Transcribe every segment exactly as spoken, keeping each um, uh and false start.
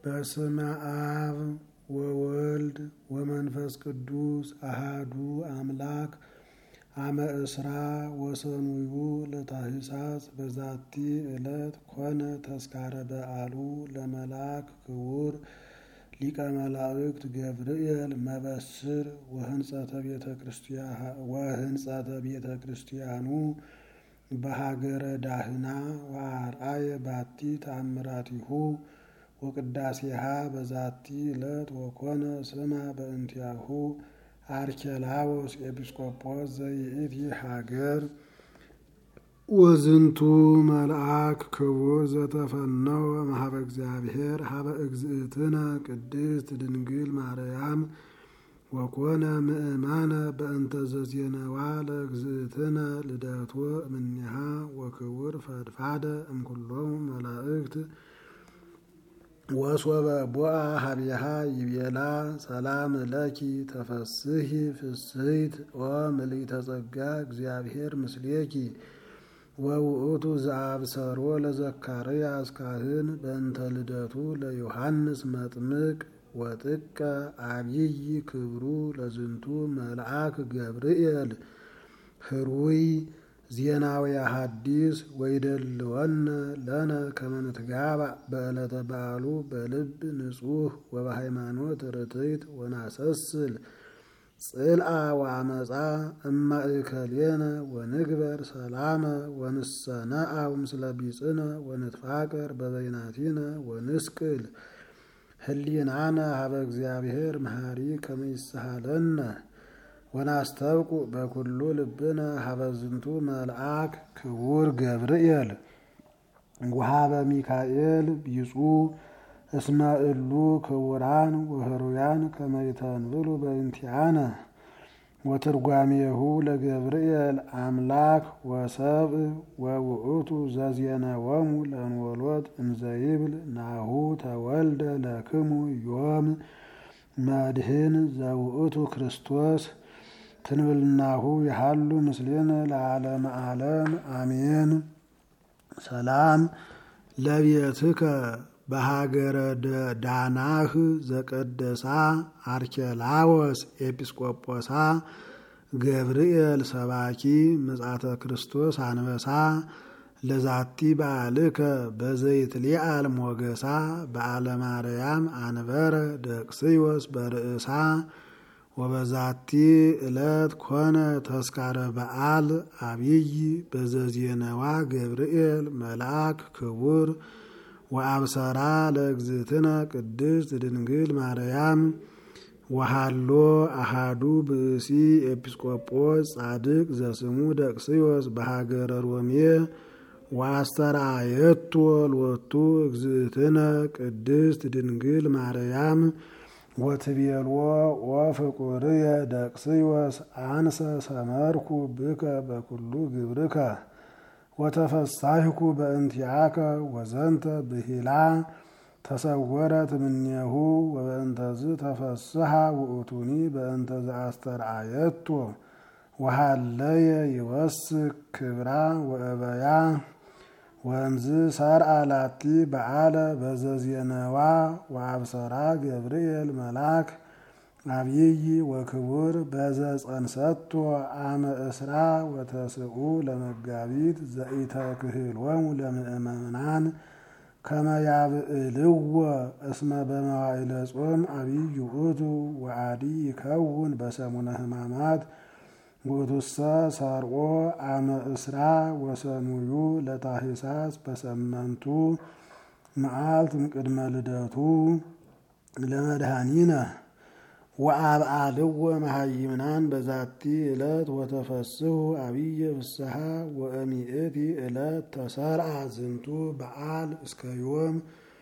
በስመ አብ ወወልድ ወመንፈስ ቅዱስ አሃዱ አምላክ አመ እስራ ወሰኑዩ ለታኅሳስ በዛቲ ዕለት ኮነ ተስካረ በዓሉ ለመልአክ ክቡር ሊቀ መላእክት ገብርኤል መበስር ወህንጸተ ቤተ ክርስቲያኑ በሀገረ ዳህና ወአርአየ ባቲ ተአምራቲሁ ወቅዳሴሃ በዛቲ ዕለት ወኮነ ስማ በእንቲአሁ አርኬላዎስ ኤጲስቆጶስ ዘይእቲ ሀገር ወዝንቱ መልአክ ክቡር ዘተፈነወ እምኀበ እግዚአብሔር ሀበ እግዝእትነ ቅድስት ድንግል ማርያም ወኮነ ምእመነ በእንተ ዘዜነዋ ለእግዝእትነ ልደቶ እምኔሃ ወክቡር ፈድፋደ እምኩሎሙ መላእክት ወሶበ ቦአ ሀቢሃ ይቤላ ሰላም ለኪ ተፈስሒ ፍስሕት ወምልዕተ ጸጋ እግዚአብሔር ምስሌኪ ወውእቱ ዘአብሰሮ ለዘካርያስ ካህን በእንተ ልደቱ ለዮሐንስ መጥምቅ ወጥቀ አብይ ክብሩ ለዝንቱ መልአክ ገብርኤል ህሩይ ዜናዊ ሐዲስ ወይደልወነ ለነ ከመ ንትጋባእ በዕለተ በዓሉ በልብ ንጹሕ ወበሃይማኖት ርትዕት ወናሰስል ጽልአ ወአመፃ እማእከሌነ ወንግበር ሰላመ ወንሰነአው ምስለ ቢጽነ ወንትፋቀር በበይናቲነ ወንስቅል ህሊናነ ሀበ እግዚአብሔር መሐሪ ከመ ይስሃለነ ወናስተብቁ በኩሉ ልብነ ሀበ ዝንቱ መልአክ ክቡር ገብርኤል ወሀበ ሚካኤል ቢጹ እስመ እሉ ክቡራን ወህሩያን ከመ ይተንብሉ በእንቲአነ ወትርጓሜሁ ለገብርኤል አምላክ ወሰብእ ወውእቱ ዘዜነወሙ ለንወሎት እንዘይብል ናሁ ተወልደ ለክሙ ዮም መድህን ዘውእቱ ክርስቶስ ትንብልናሁ ይሃሉ ምስሌነ ለዓለመ ዓለም አሜን። ሰላም ለቤትከ በሀገረ ዳናህ ዘቀደሳ አርኬላዎስ ኤጲስቆጶሳ ገብርኤል ሰባኪ ምጽአተ ክርስቶስ አንበሳ ለዛቲ በዓልከ በዘይትሊአል ሞገሳ በዓለ ማርያም አንበረ ደቅስዮስ በርእሳ ወበዛቲ ዕለት ኮነ ተስካረ በዓል አብይ በዘዜነዋ ገብርኤል መልአክ ክቡር ወአብሰራ ለእግዝእትነ ቅድስት ድንግል ማርያም ወሃሎ አሃዱ ብእሲ ኤጲስቆጶስ ጻድቅ ዘስሙ ደቅስዮስ በሀገረ ሮሜ ወአስተርአየቶ ሎቱ እግዝእትነ ቅድስት ድንግል ማርያም ወትቤልዎ ወፍቁርየ ደቅስዮስ አንሰ ሰመርኩ ብከ በኩሉ ግብርከ ወተፈሳሕኩ በእንቲአከ ወዘንተ ብሂላ ተሰወረት እምኔሁ ወበእንተዝ ተፈስሐ ውእቱኒ በእንተ ዘአስተርአየቶ ወሃለየ ይወስክ ክብራ ወእበያ ወእምዝ ሰርአ ላቲ በዓለ በዘዜነዋ ወአብሰራ ገብርኤል መልአክ አብይ ወክቡር በዘጸንሰቶ አመ እስራ ወተስዑ ለመጋቢት ዘኢተክህሎሙ ለምእመናን ከመ ያብዕልዎ እስመ በመዋዕለ ጾም አብይ ውእቱ ወአዲ ይከውን በሰሙነ ሕማማት ውእቱሰ ሰርቆ አመ እስራ ወሰኑዩ ለታኅሳስ በሰመንቱ መዓልት እምቅድመ ልደቱ ለመድኃኒነ ወአብዓልዎ መሃይምናን በዛቲ ዕለት ወተፈስሑ አብየ ፍስሐ ወእሚእቲ ዕለት ተሰርዐ ዝንቱ በዓል እስከ ዮም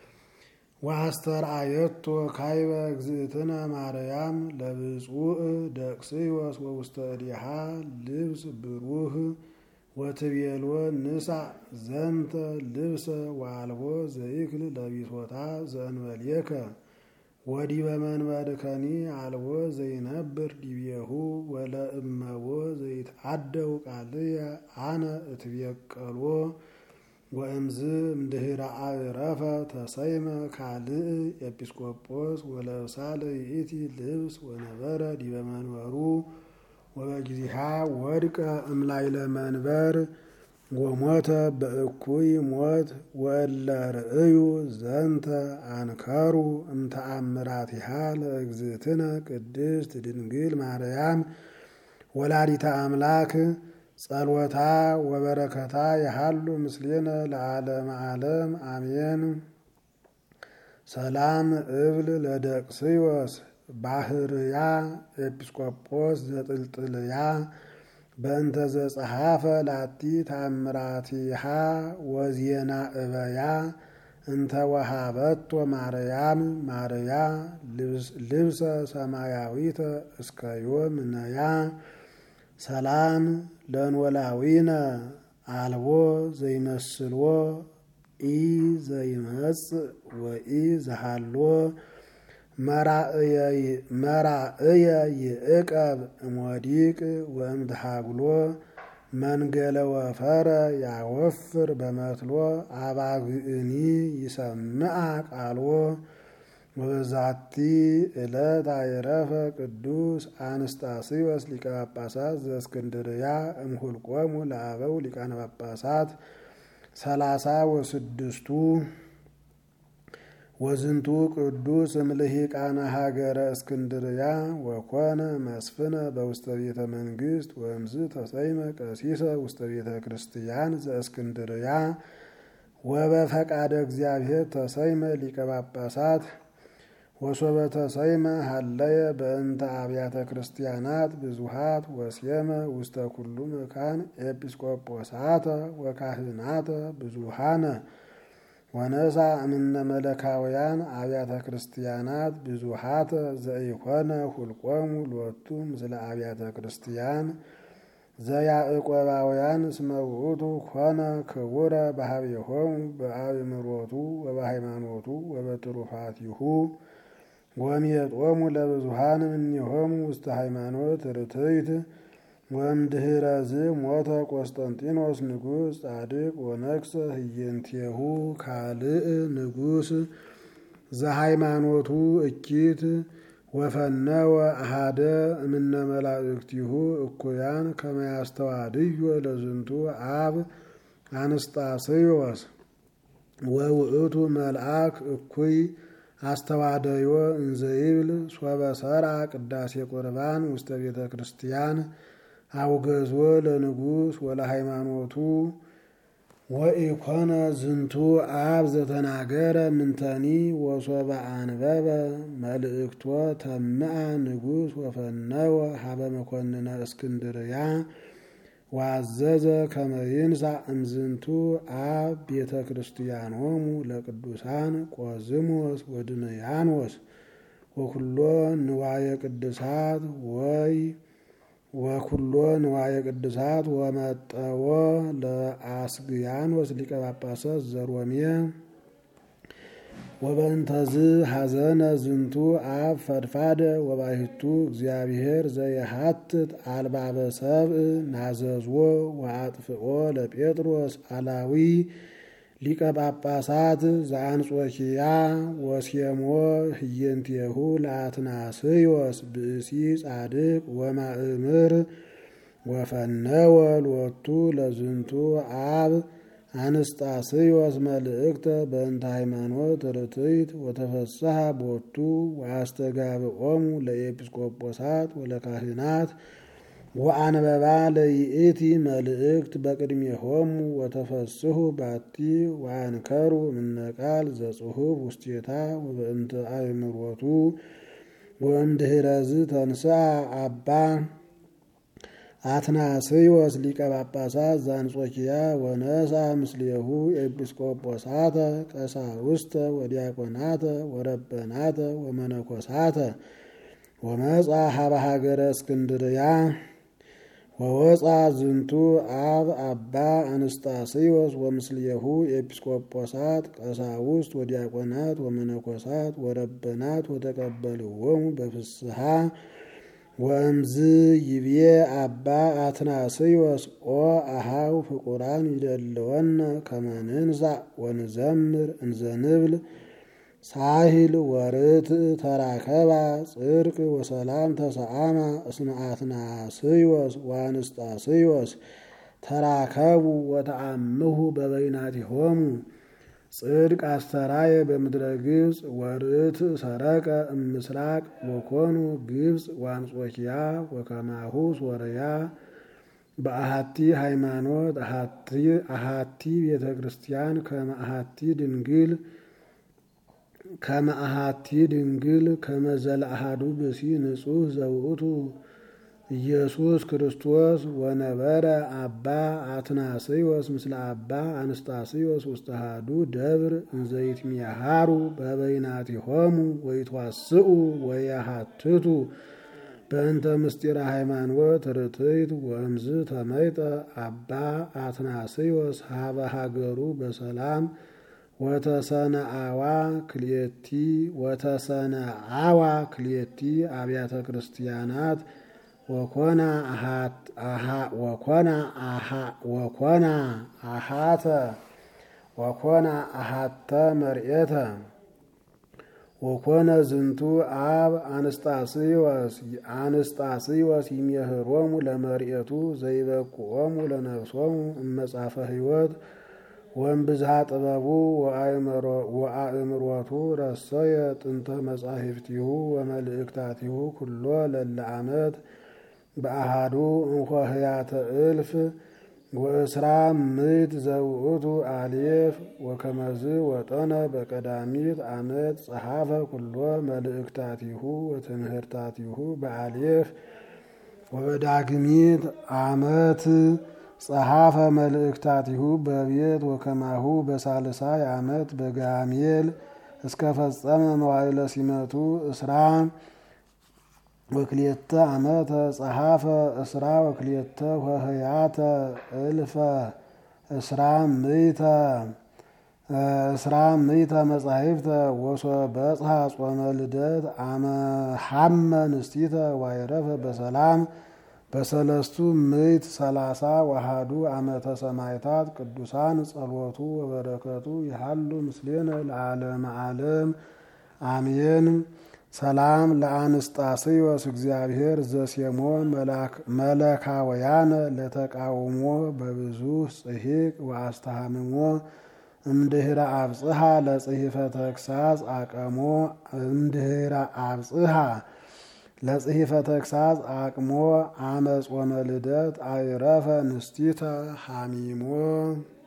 ወአስተርአየቶ ካይበ እግዝእትነ ማርያም ለብፁዕ ደቅስዮስ ወውስተ እዴሃ ልብስ ብሩህ ወትቤልዎ ንሳእ ዘንተ ልብሰ ወአልቦ ዘይክል ለቢሶታ ዘእንበሌከ ወዲበ መንበርከኒ አልቦ ዘይነብር ዲቤሁ ወለእመቦ ዘይትዓደው ቃልየ አነ እትቤቀልዎ ወእምዝ እምድኅረ አዕረፈ ተሰይመ ካልእ ኤጲስቆጶስ ወለብሳ ለይእቲ ልብስ ወነበረ ዲበ መንበሩ ወበጊዜሃ ወድቀ እምላዕለ መንበር ወሞተ በእኩይ ሞት ወእለ ርእዩ ዘንተ አንከሩ እምተአምራቲሃ ለእግዝእትነ ቅድስት ድንግል ማርያም ወላዲተ አምላክ ጸሎታ ወበረከታ ያሃሉ ምስሌነ ለዓለመ ዓለም አሜን። ሰላም እብል ለደቅስዮስ ባህርያ ኤጲስቆጶስ ዘጥልጥልያ በእንተ ዘጸሐፈ ላቲ ተአምራቲሃ ወዜና እበያ እንተ ወሃበቶ ማርያም ማርያ ልብሰ ሰማያዊተ እስከ ዮም ነያ ሰላም ለንወላዊነ አልቦ ዘይመስልዎ ኢ ዘይመጽእ ወኢ ዘሃሎ መራእየ ይዕቀብ እምወዲቅ ወእምድሃግሎ መንገለ ወፈረ ያወፍር በመትሎ አባግእኒ ይሰምዓ ቃልዎ ወበዛቲ ዕለት አይረፈ ቅዱስ አንስጣስዮስ ሊቀ ጳጳሳት ዘእስክንድርያ እምሁልቆሙ ለአበው ሊቃነ ጳጳሳት ሰላሳ ወስድስቱ ወዝንቱ ቅዱስ እምልሂቃነ ሀገረ እስክንድርያ ወኮነ መስፍነ በውስተ ቤተ መንግስት ወእምዝ ተሰይመ ቀሲሰ ውስተ ቤተ ክርስቲያን ዘእስክንድርያ ወበፈቃደ እግዚአብሔር ተሰይመ ሊቀ ጳጳሳት ወሶበ ተሰይመ ሀለየ በእንተ አብያተ ክርስቲያናት ብዙሃት ወስየመ ውስተ ኩሉ መካን ኤጲስቆጶሳተ ወካህናተ ብዙሃነ ወነሳ እምነ መለካውያን አብያተ ክርስቲያናት ብዙሃተ ዘኢኮነ ሁልቆሙ ሎቱ ምስለ አብያተ ክርስቲያን ዘያዕቆባውያን እስመ ውእቱ ኮነ ክቡረ በሀቤሆሙ በአእምሮቱ ወበሃይማኖቱ ወበትሩፋቲሁ ወሜጦሙ ለብዙሃን እምኔሆሙ ውስተ ሃይማኖት ርትዕት ወእምድኅረዝ ሞተ ቆስጠንጢኖስ ንጉሥ ጻድቅ ወነግሠ ህየንቴሁ ካልእ ንጉሥ ዘሃይማኖቱ እኪት ወፈነወ አሃደ እምነ መላእክቲሁ እኩያን ከመ ያስተዋድዮ ለዝንቱ አብ አንስጣስዮስ ወውእቱ መልአክ እኩይ አስተዋደዮ እንዘይብል ሶበ ሠርዐ ቅዳሴ ቁርባን ውስተ ቤተ ክርስቲያን አውገዞ ለንጉሥ ወለሃይማኖቱ ወኢኮነ ዝንቱ አብ ዘተናገረ ምንተኒ ወሶበ አንበበ መልእክቶ ተምአ ንጉሥ ወፈነወ ሀበ መኮንነ እስክንድርያ ዋዘዘ ከመ ይንሣእ እምዝንቱ አብ ቤተ ክርስቲያኖሙ ለቅዱሳን ቆዝሞስ ወድንያኖስ ወኩሎ ንዋየ ቅድሳት ወይ ወኩሎ ንዋየ ቅድሳት ወመጠዎ ለአስግያኖስ ሊቀ ጳጳሳት ዘሮሜ ወበእንተዝ ሐዘነ ዝንቱ አብ ፈድፋደ ወባሕቱ እግዚአብሔር ዘየሐትት አልባበ ሰብእ ናዘዝዎ ወአጥፍኦ ለጴጥሮስ አላዊ ሊቀ ጳጳሳት ዘአንጾኪያ ወሴሞ ህየንቴሁ ለአትናስዮስ ብእሲ ጻድቅ ወማእምር ወፈነወ ሎቱ ለዝንቱ አብ አንስጣስዮስ መልእክተ በእንተ ሃይማኖት ርትዕት ወተፈስሐ ቦቱ ወአስተጋብኦሙ ለኤጲስቆጶሳት ወለካህናት ወአንበባ ለይእቲ መልእክት በቅድሜሆሙ ወተፈስሑ ባቲ ወአንከሩ እምነ ቃል ዘጽሑፍ ውስቴታ ወበእንተ አእምሮቱ ወእምድኅረዝ ተንሥአ አባ አትናስዮስ ሊቀ ጳጳሳት ዘአንጾኪያ ወነሥአ ምስሌሁ ኤጲስቆጶሳተ ቀሳውስተ ወዲያቆናተ ወረበናተ ወመነኮሳተ ወመጽአ ሀበ ሀገረ እስክንድርያ ወወፃ ዝንቱ አብ አባ አንስጣስዮስ ወምስሌሁ ኤጲስቆጶሳት ቀሳውስት ወዲያቆናት ወመነኮሳት ወረበናት ወተቀበልዎሙ በፍስሐ ወእምዝ ይቤ አባ አትናስዮስ ኦ አሃው ፍቁራን ይደልወነ ከመ ንንሣእ ወንዘምር እንዘ ንብል ሳሂል ወርትዕ ተራከባ ጽድቅ ወሰላም ተሰአማ እስመ አትናስዮስ ወአንስጣስዮስ ተራከቡ ወተአምሁ በበይናቲሆሙ። ጽድቅ አስተራየ በምድረ ግብፅ ወርትዕ ሰረቀ እምስራቅ ወኮኑ ግብፅ ወአንጾኪያ ወከማሁ ሶርያ በአሃቲ ሃይማኖት አሃቲ ቤተ ክርስቲያን ከመ አሃቲ ድንግል ከመ አሃቲ ድንግል ከመ ዘለአሐዱ ብእሲ ንጹሕ ዘውእቱ ኢየሱስ ክርስቶስ። ወነበረ አባ አትናስዮስ ምስለ አባ አንስጣስዮስ ውስተ አሐዱ ደብር እንዘ ይትሜሃሩ በበይናቲሆሙ ወይትዋስኡ ወያሃትቱ በእንተ ምስጢረ ሃይማኖት ርትዕት። ወእምዝ ተመይጠ አባ አትናስዮስ ሀበ ሀገሩ በሰላም ወተሰነአዋ ክልኤቲ ወተሰነአዋ ክልኤቲ አብያተ ክርስቲያናት ወኮና ወኮና ወኮና አሃተ ወኮና አሃተ መርኤተ ወኮነ ዝንቱ አብ አንስጣስዮስ አንስጣስዮስ ይሜህሮሙ ለመርኤቱ ዘይበቁኦሙ ለነፍሶሙ እመጻፈ ሕይወት ወእምብዝሃ ጥበቡ ወአእምሮቱ ረሰየ ጥንተ መጻሕፍቲሁ ወመልእክታቲሁ ኩሎ ለለ ዓመት በአሃዱ እንኮህያተ እልፍ ወእስራ ምዕት ዘውእቱ አሌፍ ወከመዝ ወጠነ በቀዳሚት ዓመት ጸሐፈ ኩሎ መልእክታቲሁ ወትምህርታቲሁ በአሌፍ ወበዳግሚት ዓመት ጸሐፈ መልእክታቲሁ በቤት ወከማሁ በሳልሳይ ዓመት በጋሜል እስከ ፈጸመ መዋዕለ ሲመቱ እስራ ወክልኤተ ዓመተ ጸሐፈ እስራ ወክልኤተ ወህያተ እልፈ እስራ ምዕተ እስራ ምዕተ መጻሕፍተ ወሶበጽሐ ጾመ ልደት አመ ሐመ ንስቲተ ዋይረፈ በሰላም በሰለስቱ ምዕት ሰላሳ ወአሐዱ ዓመተ ሰማዕታት ቅዱሳን ጸሎቱ ወበረከቱ ይሃሉ ምስሌነ ለዓለመ ዓለም አሜን። ሰላም ለአንስጣስዮስ እግዚአብሔር ዘሴሞ መለካወያነ ለተቃውሞ በብዙ ጽሒቅ ወአስተሃምሞ እምድህረ አብጽሐ ለጽሒፈ ተግሳጽ አቀሞ እምድህረ አብጽሐ ለጽሒፈ ተግሳጽ አቅሞ አመ ጾመ ልደት አይረፈ ንስቲተ ሐሚሞ